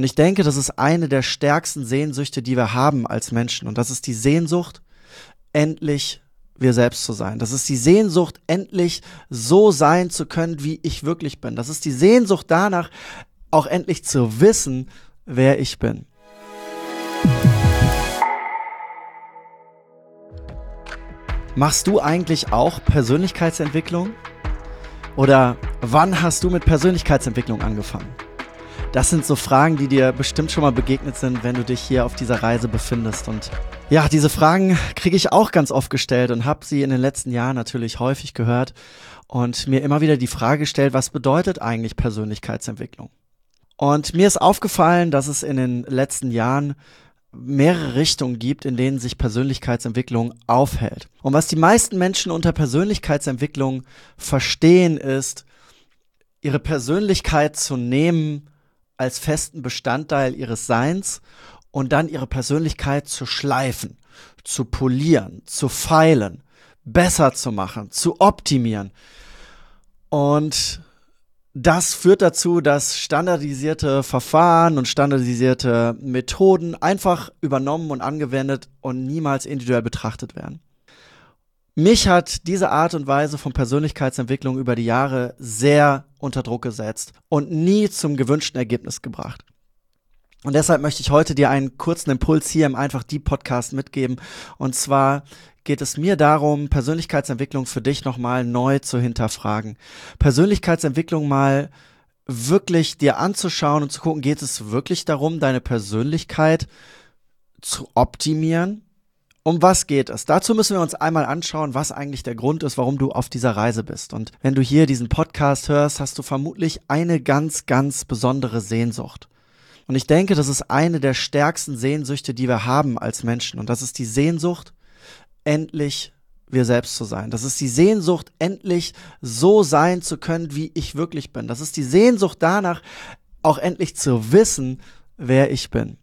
Und ich denke, das ist eine der stärksten Sehnsüchte, die wir haben als Menschen. Und das ist die Sehnsucht, endlich wir selbst zu sein. Das ist die Sehnsucht, endlich so sein zu können, wie ich wirklich bin. Das ist die Sehnsucht danach, auch endlich zu wissen, wer ich bin. Machst du eigentlich auch Persönlichkeitsentwicklung? Oder wann hast du mit Persönlichkeitsentwicklung angefangen? Das sind so Fragen, die dir bestimmt schon mal begegnet sind, wenn du dich hier auf dieser Reise befindest. Und ja, diese Fragen kriege ich auch ganz oft gestellt und habe sie in den letzten Jahren natürlich häufig gehört und mir immer wieder die Frage gestellt, was bedeutet eigentlich Persönlichkeitsentwicklung? Und mir ist aufgefallen, dass es in den letzten Jahren mehrere Richtungen gibt, in denen sich Persönlichkeitsentwicklung aufhält. Und was die meisten Menschen unter Persönlichkeitsentwicklung verstehen, ist, ihre Persönlichkeit zu nehmen als festen Bestandteil ihres Seins und dann ihre Persönlichkeit zu schleifen, zu polieren, zu feilen, besser zu machen, zu optimieren. Und das führt dazu, dass standardisierte Verfahren und standardisierte Methoden einfach übernommen und angewendet und niemals individuell betrachtet werden. Mich hat diese Art und Weise von Persönlichkeitsentwicklung über die Jahre sehr unter Druck gesetzt und nie zum gewünschten Ergebnis gebracht. Und deshalb möchte ich heute dir einen kurzen Impuls hier im Einfach Deep Podcast mitgeben. Und zwar geht es mir darum, Persönlichkeitsentwicklung für dich nochmal neu zu hinterfragen. Persönlichkeitsentwicklung mal wirklich dir anzuschauen und zu gucken, geht es wirklich darum, deine Persönlichkeit zu optimieren? Um was geht es? Dazu müssen wir uns einmal anschauen, was eigentlich der Grund ist, warum du auf dieser Reise bist. Und wenn du hier diesen Podcast hörst, hast du vermutlich eine ganz, ganz besondere Sehnsucht. Und ich denke, das ist eine der stärksten Sehnsüchte, die wir haben als Menschen. Und das ist die Sehnsucht, endlich wir selbst zu sein. Das ist die Sehnsucht, endlich so sein zu können, wie ich wirklich bin. Das ist die Sehnsucht danach, auch endlich zu wissen, wer ich bin.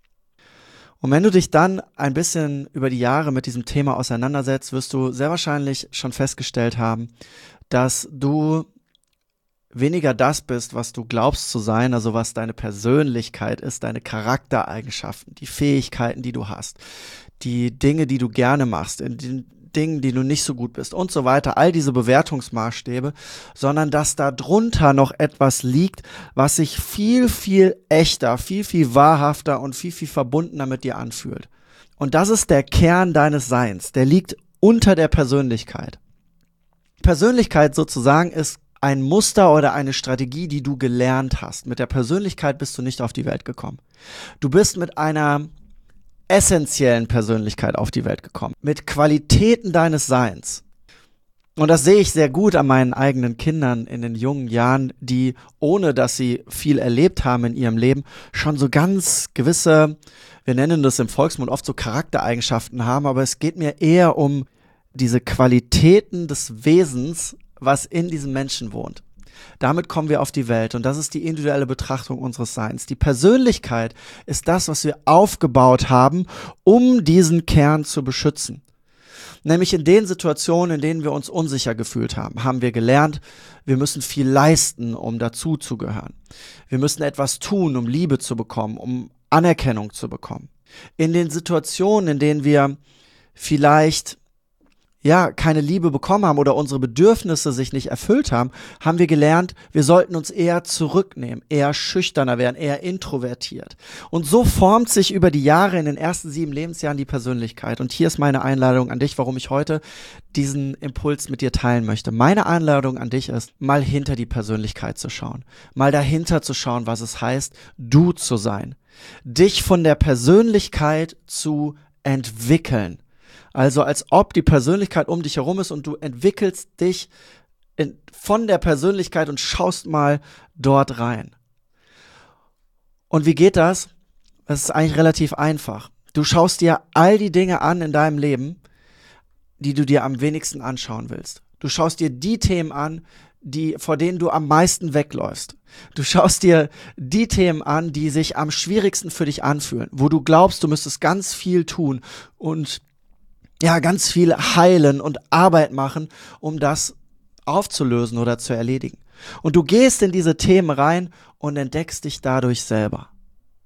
Und wenn du dich dann ein bisschen über die Jahre mit diesem Thema auseinandersetzt, wirst du sehr wahrscheinlich schon festgestellt haben, dass du weniger das bist, was du glaubst zu sein, also was deine Persönlichkeit ist, deine Charaktereigenschaften, die Fähigkeiten, die du hast, die Dinge, die du gerne machst, in den Dingen, die du nicht so gut bist und so weiter, all diese Bewertungsmaßstäbe, sondern dass da drunter noch etwas liegt, was sich viel, viel echter, viel, viel wahrhafter und viel, viel verbundener mit dir anfühlt. Und das ist der Kern deines Seins, der liegt unter der Persönlichkeit. Persönlichkeit sozusagen ist ein Muster oder eine Strategie, die du gelernt hast. Mit der Persönlichkeit bist du nicht auf die Welt gekommen. Du bist mit einer essentiellen Persönlichkeit auf die Welt gekommen, mit Qualitäten deines Seins. Und das sehe ich sehr gut an meinen eigenen Kindern in den jungen Jahren, die, ohne dass sie viel erlebt haben in ihrem Leben, schon so ganz gewisse, wir nennen das im Volksmund oft so Charaktereigenschaften haben, aber es geht mir eher um diese Qualitäten des Wesens, was in diesem Menschen wohnt. Damit kommen wir auf die Welt und das ist die individuelle Betrachtung unseres Seins. Die Persönlichkeit ist das, was wir aufgebaut haben, um diesen Kern zu beschützen. Nämlich in den Situationen, in denen wir uns unsicher gefühlt haben, haben wir gelernt, wir müssen viel leisten, um dazuzugehören. Wir müssen etwas tun, um Liebe zu bekommen, um Anerkennung zu bekommen. In den Situationen, in denen wir vielleicht keine Liebe bekommen haben oder unsere Bedürfnisse sich nicht erfüllt haben, haben wir gelernt, wir sollten uns eher zurücknehmen, eher schüchterner werden, eher introvertiert. Und so formt sich über die Jahre in den ersten 7 Lebensjahren die Persönlichkeit. Und hier ist meine Einladung an dich, warum ich heute diesen Impuls mit dir teilen möchte. Meine Einladung an dich ist, mal hinter die Persönlichkeit zu schauen, mal dahinter zu schauen, was es heißt, du zu sein, dich von der Persönlichkeit zu entwickeln. Also als ob die Persönlichkeit um dich herum ist und du entwickelst dich von der Persönlichkeit und schaust mal dort rein. Und wie geht das? Das ist eigentlich relativ einfach. Du schaust dir all die Dinge an in deinem Leben, die du dir am wenigsten anschauen willst. Du schaust dir die Themen an, vor denen du am meisten wegläufst. Du schaust dir die Themen an, die sich am schwierigsten für dich anfühlen, wo du glaubst, du müsstest ganz viel tun und ganz viel heilen und Arbeit machen, um das aufzulösen oder zu erledigen. Und du gehst in diese Themen rein und entdeckst dich dadurch selber.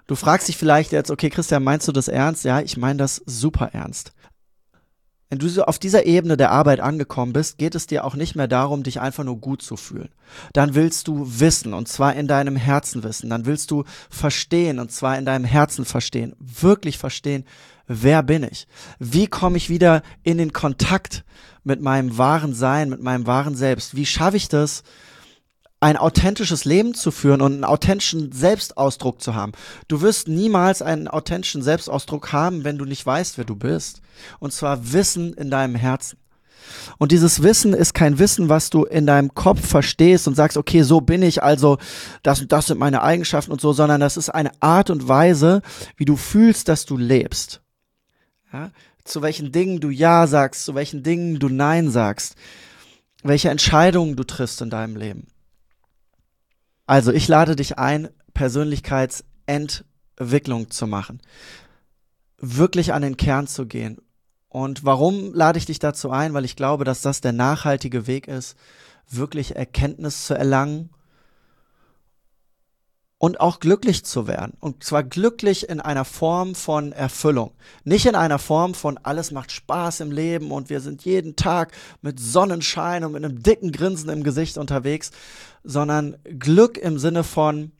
Du fragst dich vielleicht jetzt, okay, Christian, meinst du das ernst? Ja, ich meine das super ernst. Wenn du so auf dieser Ebene der Arbeit angekommen bist, geht es dir auch nicht mehr darum, dich einfach nur gut zu fühlen. Dann willst du wissen, und zwar in deinem Herzen wissen. Dann willst du verstehen, und zwar in deinem Herzen verstehen. Wirklich verstehen, wer bin ich? Wie komme ich wieder in den Kontakt mit meinem wahren Sein, mit meinem wahren Selbst? Wie schaffe ich das, ein authentisches Leben zu führen und einen authentischen Selbstausdruck zu haben? Du wirst niemals einen authentischen Selbstausdruck haben, wenn du nicht weißt, wer du bist. Und zwar Wissen in deinem Herzen. Und dieses Wissen ist kein Wissen, was du in deinem Kopf verstehst und sagst, okay, so bin ich, also das und das sind meine Eigenschaften und so, sondern das ist eine Art und Weise, wie du fühlst, dass du lebst. Ja? Zu welchen Dingen du Ja sagst, zu welchen Dingen du Nein sagst, welche Entscheidungen du triffst in deinem Leben. Also ich lade dich ein, Persönlichkeitsentwicklung zu machen, wirklich an den Kern zu gehen. Und warum lade ich dich dazu ein? Weil ich glaube, dass das der nachhaltige Weg ist, wirklich Erkenntnis zu erlangen und auch glücklich zu werden. Und zwar glücklich in einer Form von Erfüllung. Nicht in einer Form von alles macht Spaß im Leben und wir sind jeden Tag mit Sonnenschein und mit einem dicken Grinsen im Gesicht unterwegs, sondern Glück im Sinne von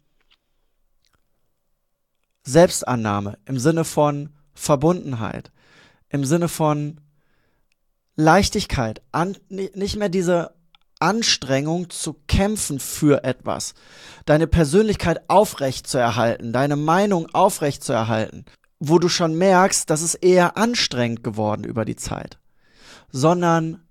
Selbstannahme, im Sinne von Verbundenheit, im Sinne von Leichtigkeit, nicht mehr diese Anstrengung zu kämpfen für etwas, deine Persönlichkeit aufrecht zu erhalten, deine Meinung aufrecht zu erhalten, wo du schon merkst, das ist eher anstrengend geworden über die Zeit, sondern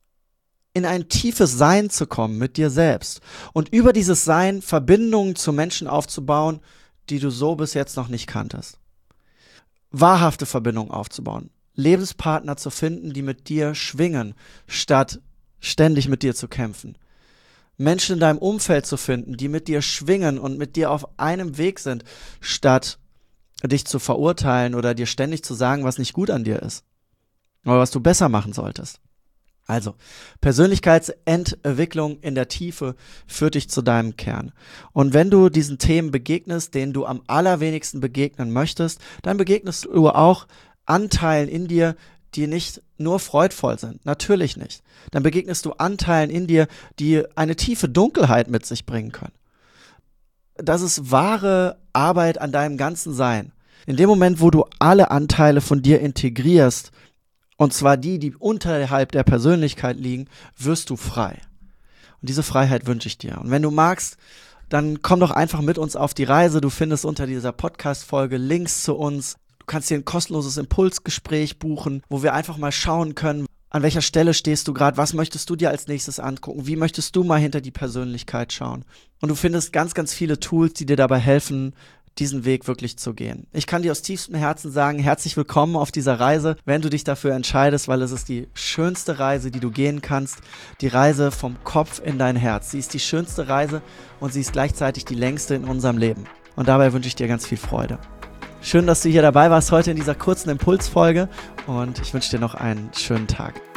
in ein tiefes Sein zu kommen mit dir selbst und über dieses Sein Verbindungen zu Menschen aufzubauen, die du so bis jetzt noch nicht kanntest. Wahrhafte Verbindungen aufzubauen, Lebenspartner zu finden, die mit dir schwingen, statt ständig mit dir zu kämpfen. Menschen in deinem Umfeld zu finden, die mit dir schwingen und mit dir auf einem Weg sind, statt dich zu verurteilen oder dir ständig zu sagen, was nicht gut an dir ist oder was du besser machen solltest. Also, Persönlichkeitsentwicklung in der Tiefe führt dich zu deinem Kern. Und wenn du diesen Themen begegnest, denen du am allerwenigsten begegnen möchtest, dann begegnest du auch Anteilen in dir, die nicht nur freudvoll sind. Natürlich nicht. Dann begegnest du Anteilen in dir, die eine tiefe Dunkelheit mit sich bringen können. Das ist wahre Arbeit an deinem ganzen Sein. In dem Moment, wo du alle Anteile von dir integrierst, und zwar die unterhalb der Persönlichkeit liegen, wirst du frei. Und diese Freiheit wünsche ich dir. Und wenn du magst, dann komm doch einfach mit uns auf die Reise. Du findest unter dieser Podcast-Folge Links zu uns. Du kannst dir ein kostenloses Impulsgespräch buchen, wo wir einfach mal schauen können, an welcher Stelle stehst du gerade, was möchtest du dir als nächstes angucken, wie möchtest du mal hinter die Persönlichkeit schauen. Und du findest ganz, ganz viele Tools, die dir dabei helfen, diesen Weg wirklich zu gehen. Ich kann dir aus tiefstem Herzen sagen, herzlich willkommen auf dieser Reise, wenn du dich dafür entscheidest, weil es ist die schönste Reise, die du gehen kannst. Die Reise vom Kopf in dein Herz. Sie ist die schönste Reise und sie ist gleichzeitig die längste in unserem Leben. Und dabei wünsche ich dir ganz viel Freude. Schön, dass du hier dabei warst heute in dieser kurzen Impulsfolge und ich wünsche dir noch einen schönen Tag.